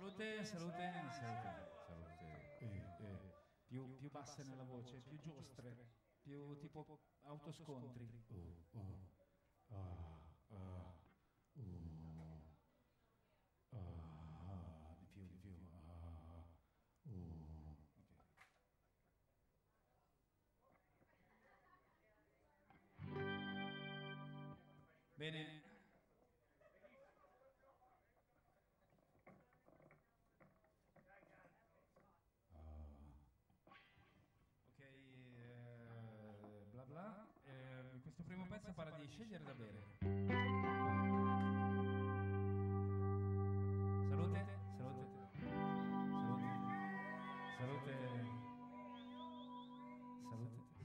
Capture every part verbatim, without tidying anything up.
Salute, salute, salute, salute. Eh, eh. Più, più basse nella voce, più giostre, più tipo autoscontri. Uh, uh, ah, ah, uh, ah, di più, di più. Ah, uh. Okay. Bene. Ok, eh, bla bla. Eh, questo primo pezzo parla di scegliere da bere. Salute, salute, salute, salute, salute, salute.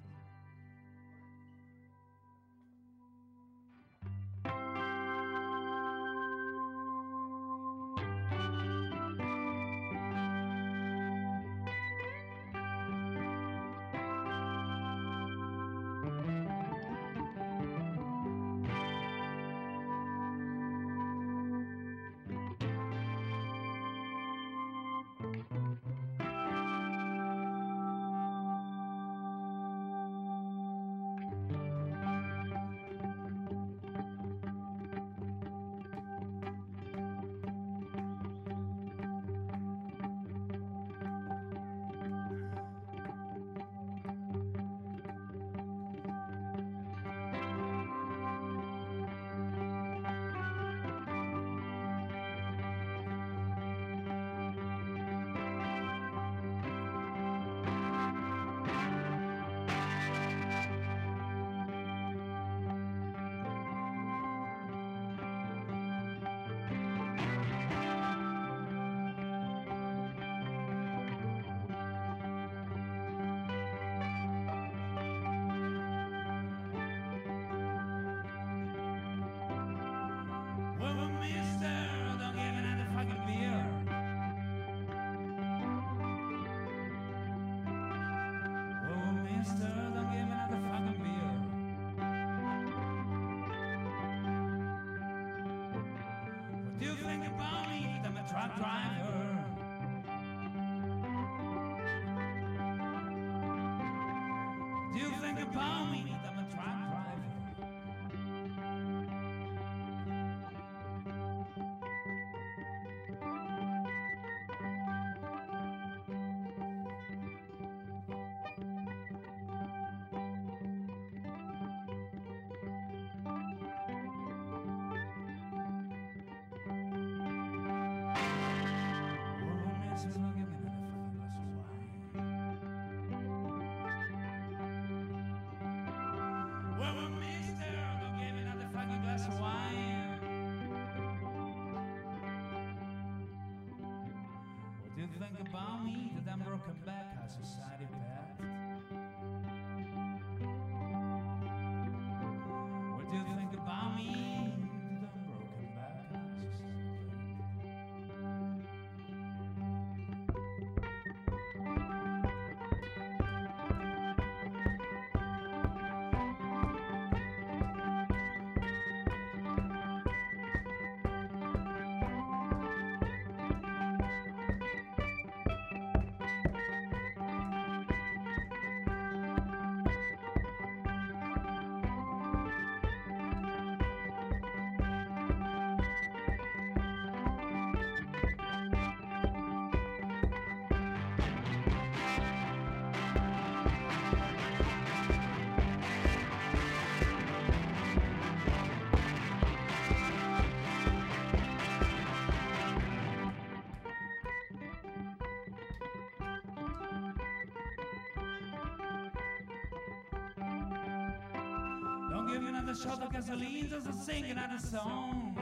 Gasoline just a singing out a song.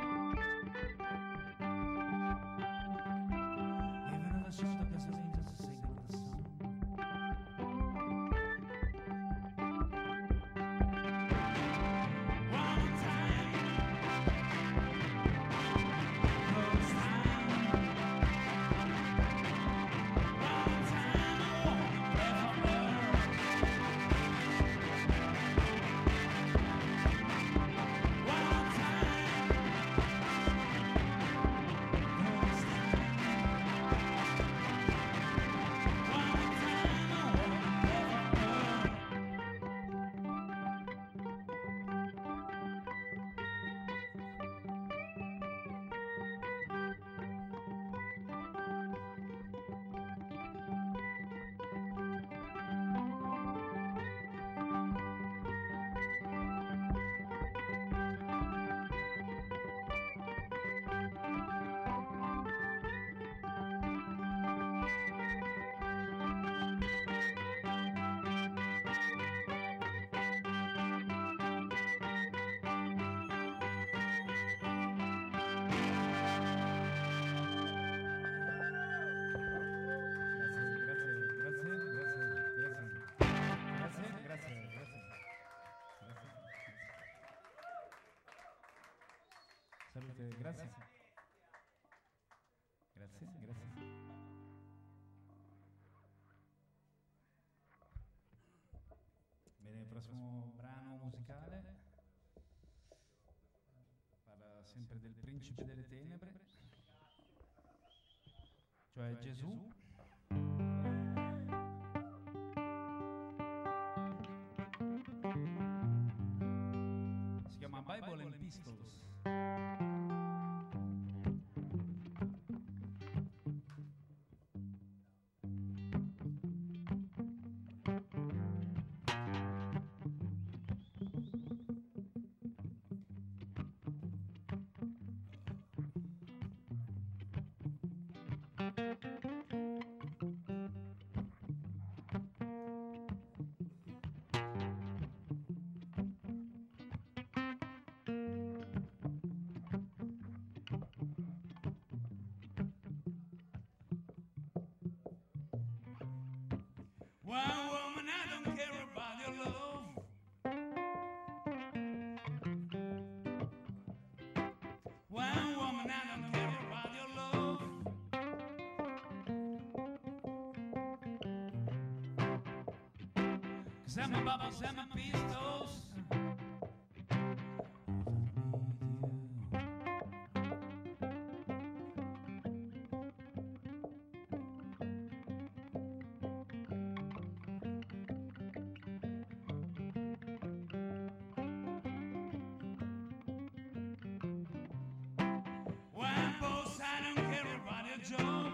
Give another shot of gasoline just a singing out a song. One time, close time. One time, I wanna play for her. One time. Grazie, grazie. Grazie, grazie. Bene, il prossimo brano musicale parla sempre del principe delle tenebre, cioè Gesù. Si chiama Bible and Pistols. One woman, I don't care about your love. One woman, I don't care about your love. 'Cause I'm a bubbles, I'm a pistols. One boss, I don't care about your job.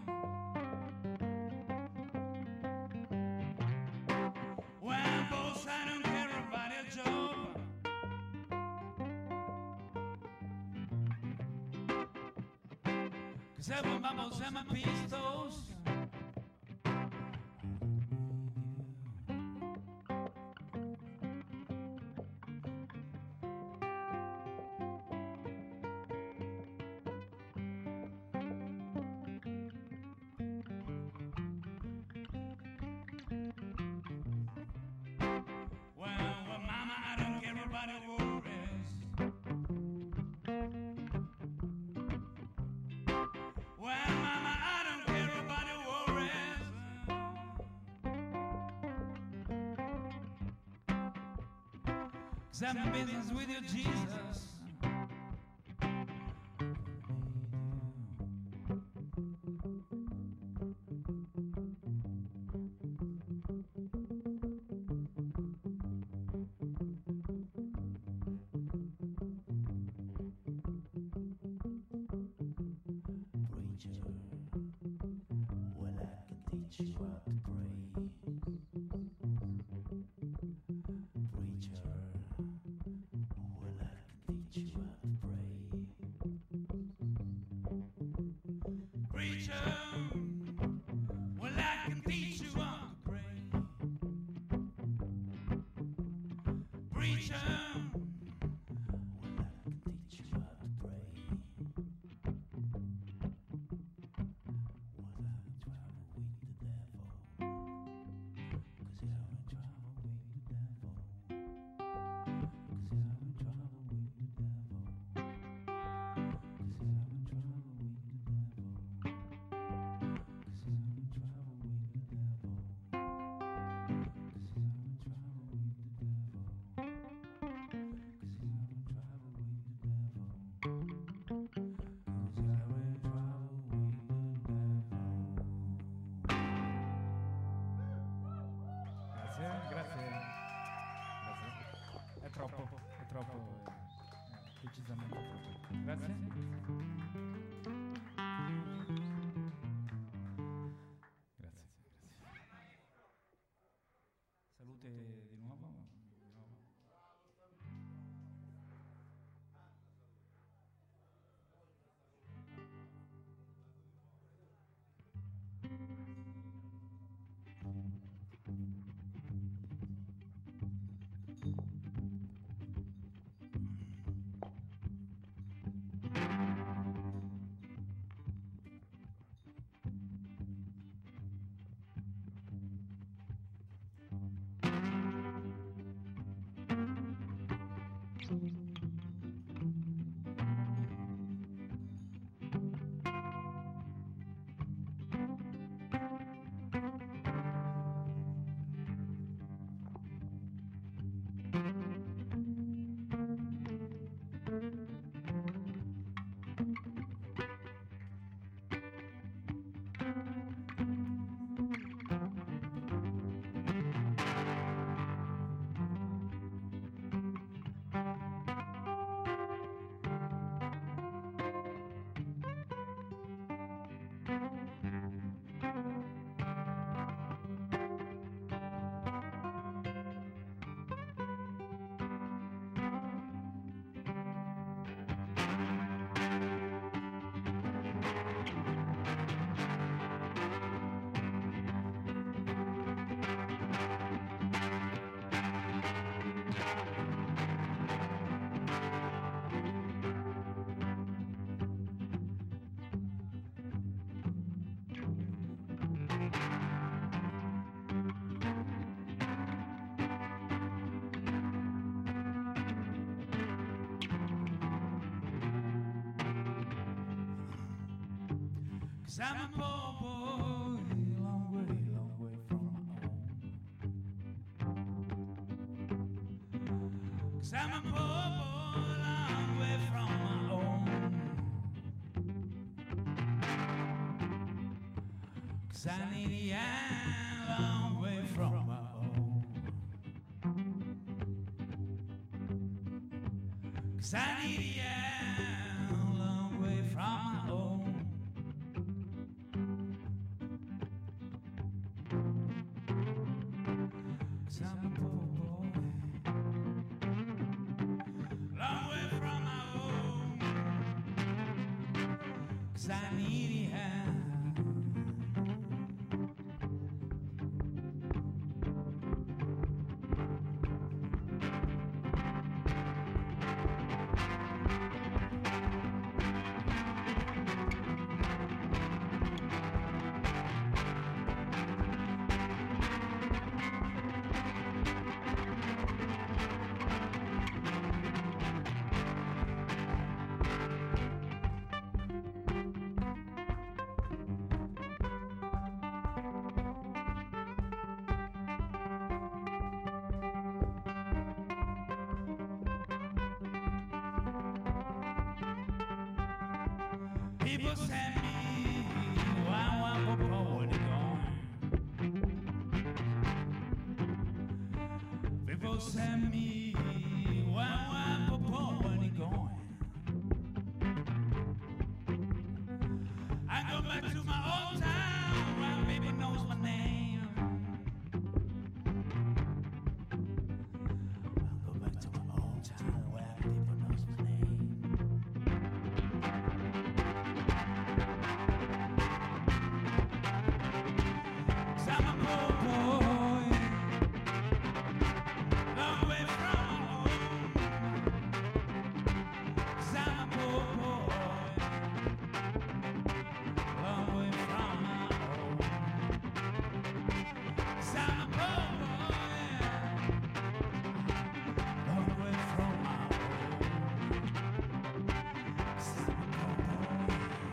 One boss, I don't care about your job. 'Cause I'm a bubbles, I'm a pistols. Well, well, mama, I don't care about your worries. Well, mama, I don't care about your worries. 'Cause I'm in business with you, Jesus. Preacher, well, I can teach you how to pray. Preacher, well, I can teach you how to pray. Preacher, well, I can teach you how to pray. Preacher, Well, I can teach you how to pray. Well, I'm in trouble with the devil. 'Cause you're in trouble with the devil. 'Cause you're in trouble with the devil. 'Cause you're in trouble with the devil. 'Cause I'm a poor boy, long way, long way from my own. 'Cause I'm a poor boy, long way from my own. 'Cause I need a yeah, long way from my own. 'Cause I need a yeah, long way from my own. 'Cause I'm a poor boy, long way from my own. 'Cause I need a yeah. People send me why, why, papa, where they going? People send me why, why, papa, where they going? I go back to my old town where baby knows my name. I go back to my old town where people knows my name. I'm a poor boy, long way from my home. 'Cause I'm a poor boy, long way from my home. 'Cause I'm a poor boy, long way from my home. 'Cause I'm a poor boy.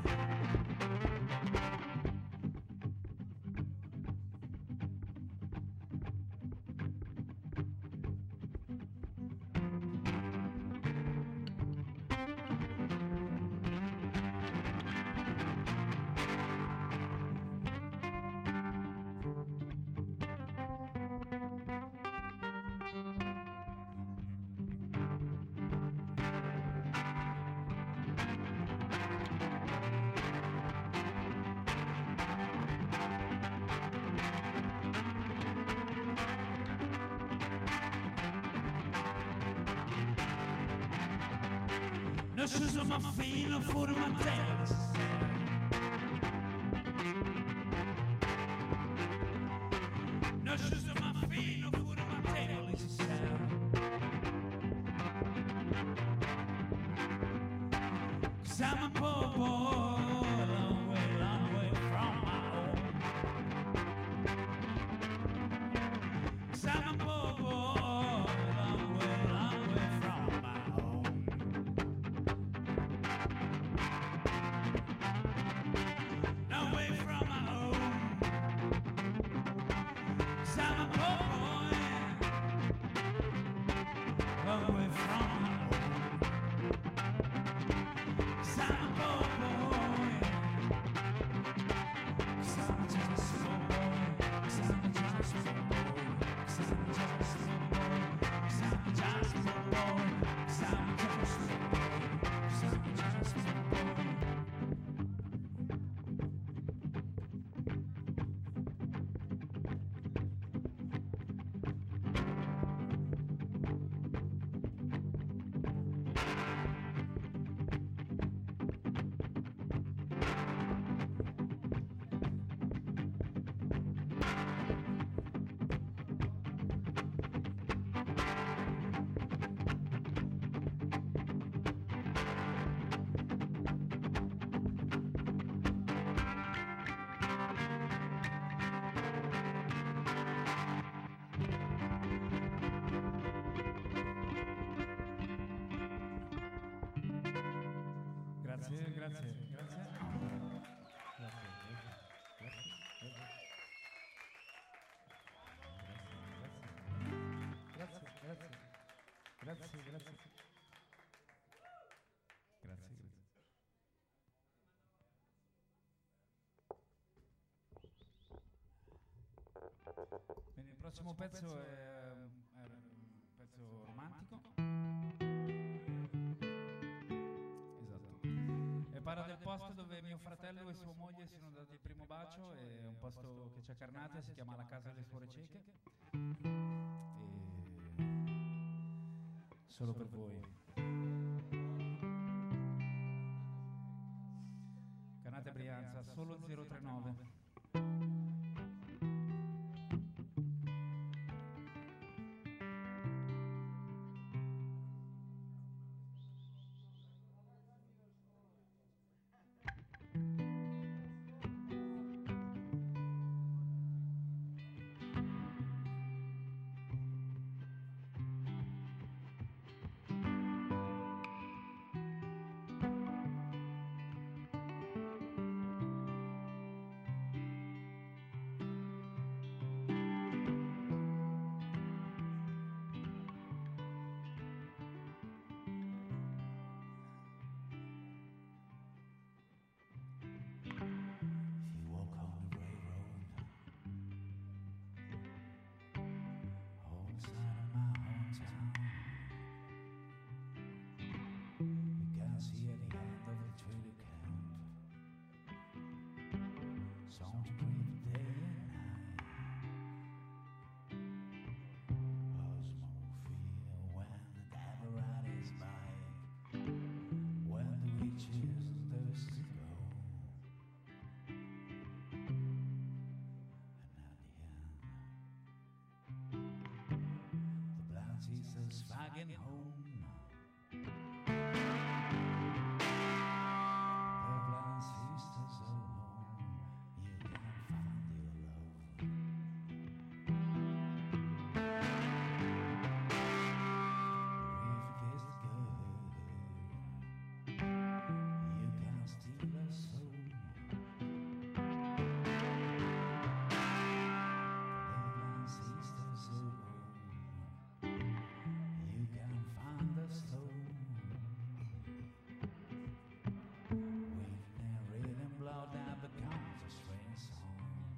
No shoes on my feet, no food on my table. No shoes on my feet, no food on my table. It's a sound. 'Cause I'm a poor boy, long way, long way from my home. 'Cause I'm a poor boy, long way, long way from my home. Long way from my home. 'Cause I'm a poor boy, long way from my home. 'Cause I'm a poor boy. grazie, grazie. Grazie, grazie. Bene, il prossimo pezzo è, è un pezzo romantico. Esatto. E parla del posto dove mio fratello e sua moglie si sono dati il primo bacio. È un posto che c'è a Carnate, si chiama La Casa delle Suore Cieche. E solo per voi. Carnate Brianza, solo zero trentanove. Wagon home. The blind sisters are home. You can find your love. The river gets good. You can steal a soul. The blind sisters are home. You can find the soul. Waiting and reading blood that becomes a strange song.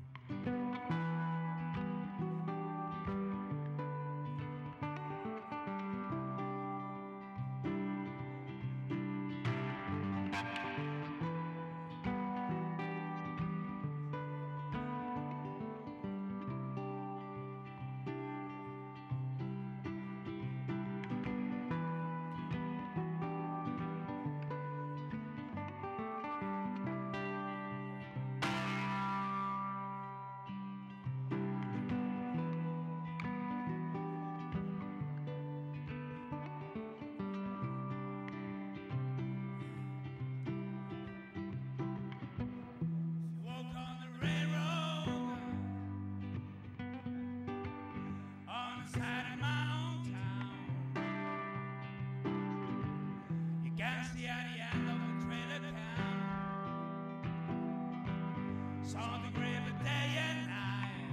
Walk on the railroad on the side of my own town. You can see at the end of the trailer town. Saw the grave by day and night.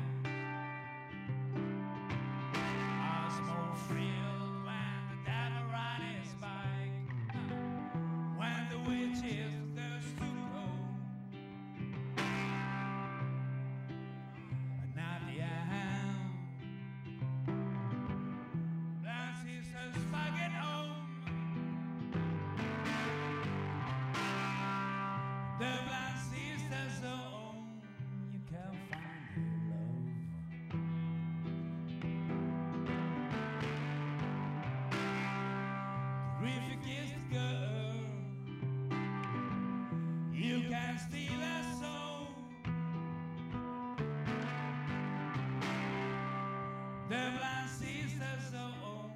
I was more thrilled when the devil ride his bike. When the witches thirst to go. And at the end, blind sisters fucking home. The blind sisters are home. You can find your love. Terrific is the girl. You can steal a soul. The blind sisters are home.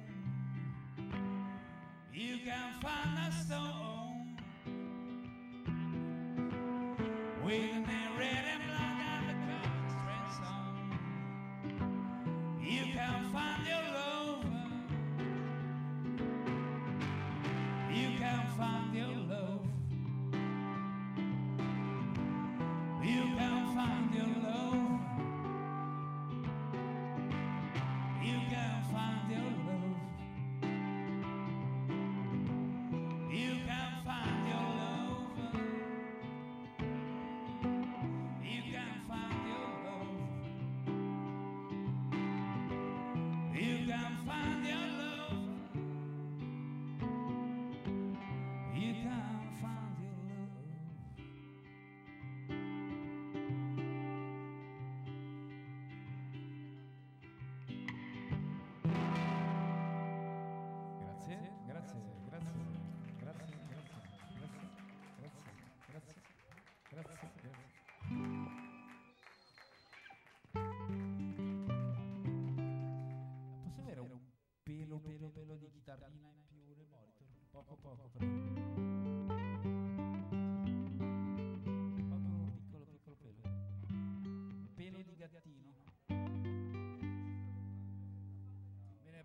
You can find a stone. With an red and black and the constraint song. You can find your love. You can find your love. You can find your love. You can find your love.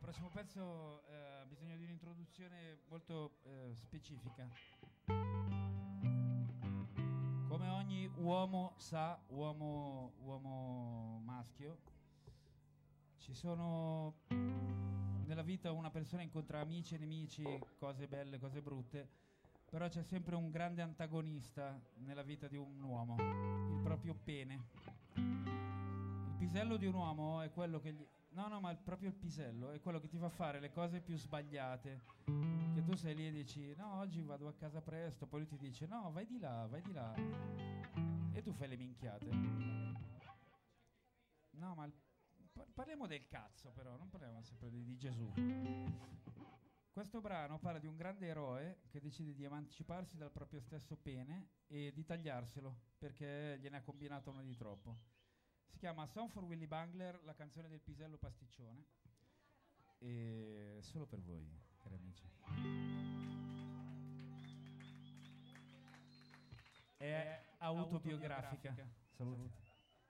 prossimo pezzo eh, ha bisogno di un'introduzione molto eh, specifica. Come ogni uomo sa, uomo, uomo maschio, ci sono nella vita, una persona incontra amici e nemici, cose belle, cose brutte, però c'è sempre un grande antagonista nella vita di un uomo, il proprio pene. Il pisello di un uomo è quello che gli... No, no, ma il, proprio il pisello è quello che ti fa fare le cose più sbagliate. Che tu sei lì e dici, no, oggi vado a casa presto, poi lui ti dice, no, vai di là, vai di là. E tu fai le minchiate. No, ma il, par- parliamo del cazzo però, non parliamo sempre di, di Gesù. Questo brano parla di un grande eroe che decide di emanciparsi dal proprio stesso pene e di tagliarselo perché gliene ha combinato uno di troppo. Si chiama Song for Willy Bangler, la canzone del pisello pasticcione. E solo per voi, cari amici. È autobiografica. Saluti.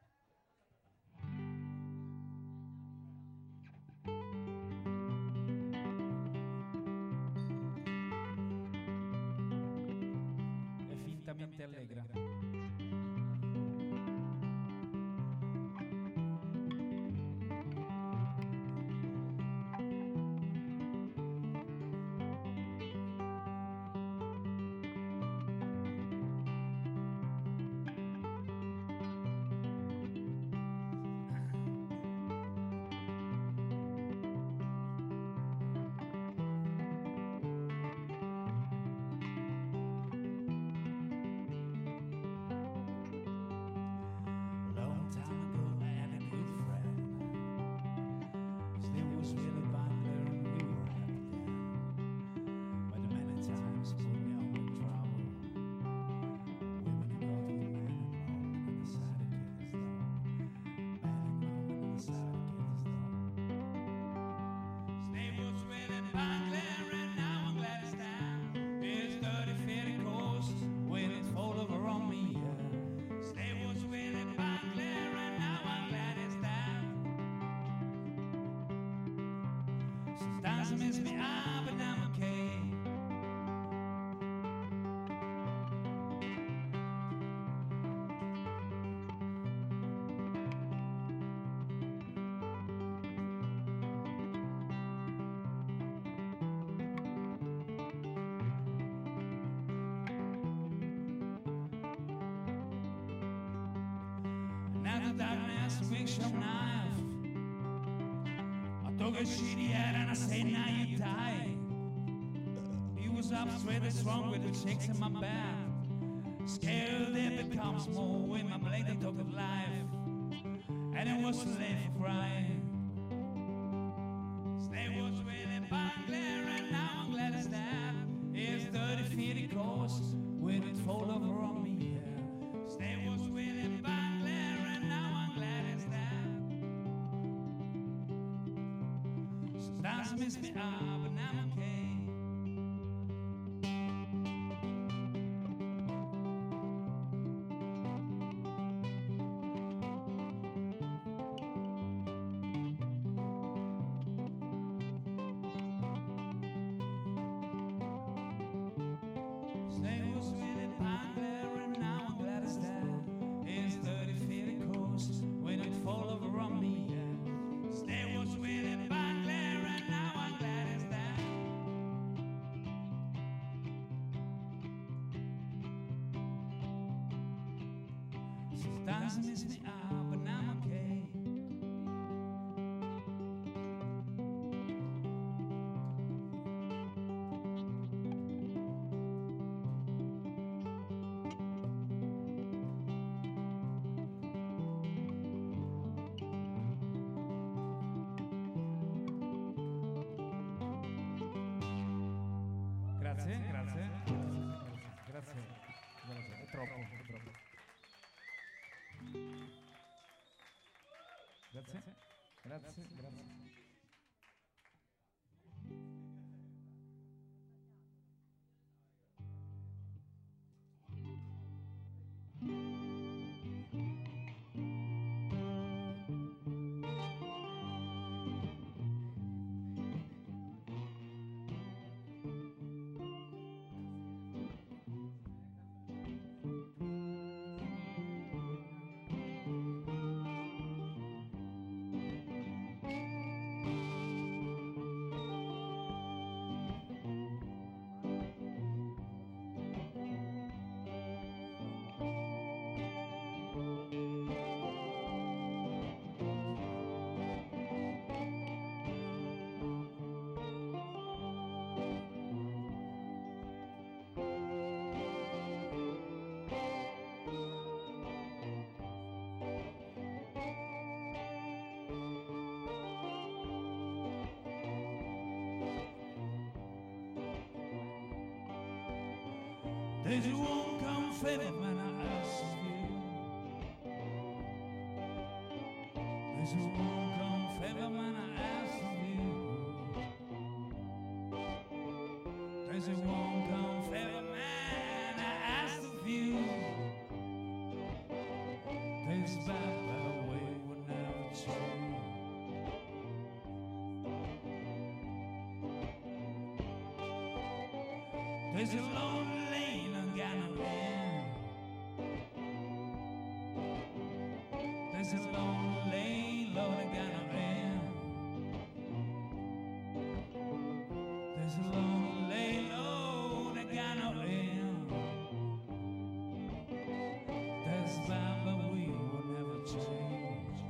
È fintamente allegra. Long time ago, I had a good friend. His name was Willy Bangler, and we were happy then. But many times put me on with trouble. Women who got with man and mom, and decided to kill us though. Man and mom, and decided to kill us though. His name was Willy Bangler, and now I'm glad it's down. His dirty fitty coast when it's fall over on me. His name was Willy Bangler, and now I'm glad it's down. Sometimes I miss me out, but now I'm okay. Now the darkness wakes your knife. I took a shitty head and I say now you die. He was up straight and strong with the chicks in my back. Scared it becomes more with my blade that took of life. And it was too late for crying. His name was Willy Bangler, and now I'm glad it's dead. His thirty feet he goes when it fall over on me. His name was Willy Bangler, and now I'm glad it's dead. Sometimes I miss me up, but now I'm okay. His name was Willy Bangler, and now I'm glad it's dead. His thirty feet of coast when it fall over on me. His name was Willy Bangler, and now I'm glad it's dead. Sometimes I miss me out, but now I'm okay. Grazie, grazie. Grazie. Grazie. È troppo, è troppo. Grazie, grazie, grazie. There's a warm come favor when I ask of you. There's a warm come favor when I ask of you. There's a warm come favor man I ask of you. There's bad that way will never change. There's a lonely lane I'm gonna in. There's a lonely lane, Lord, I'm gonna in. There's a lonely lane, Lord, I'm gonna in. There's bad, but we will never change.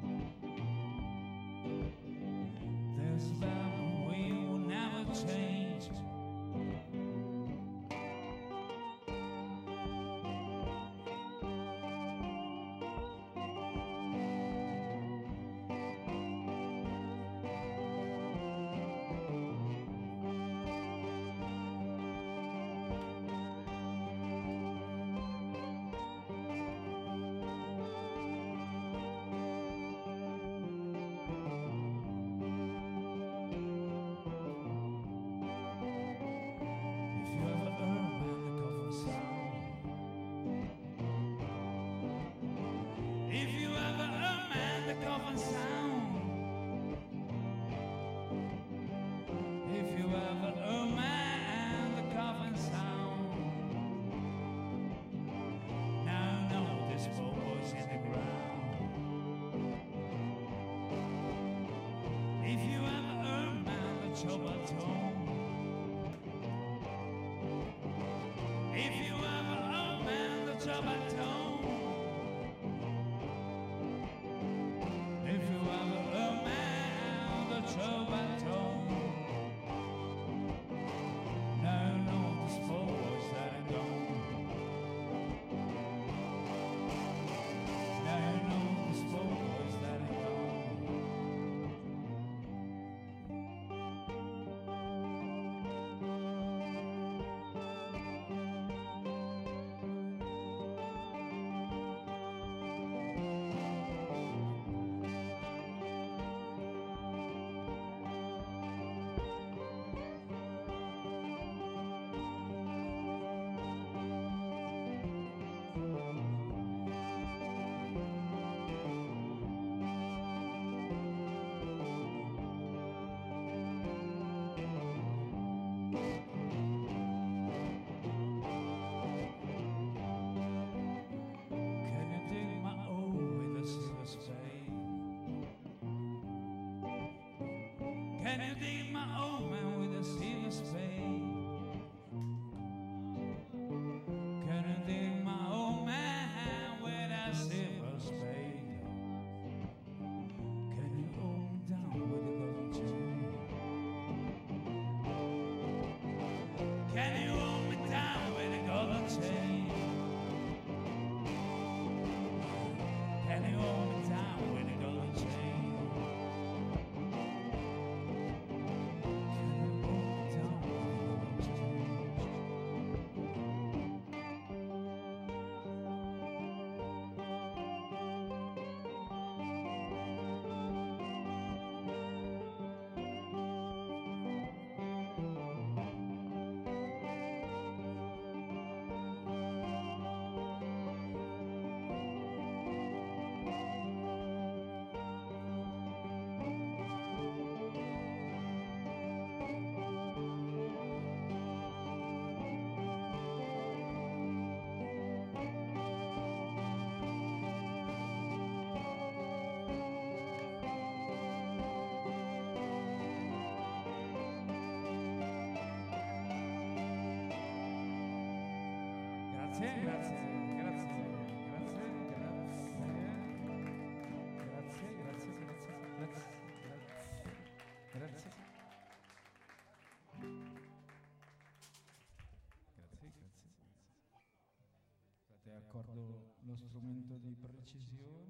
There's bad, but we will never change. Can you dig my old man with a silver spade? Can you dig my old man with a silver spade? Can you hold me down with a golden chain? Can you hold me down with a golden chain? Can you hold me down with a golden chain? Grazie, grazie, grazie, grazie, grazie, grazie, grazie, grazie, grazie. Grazie, grazie. State accordo lo strumento di precisione.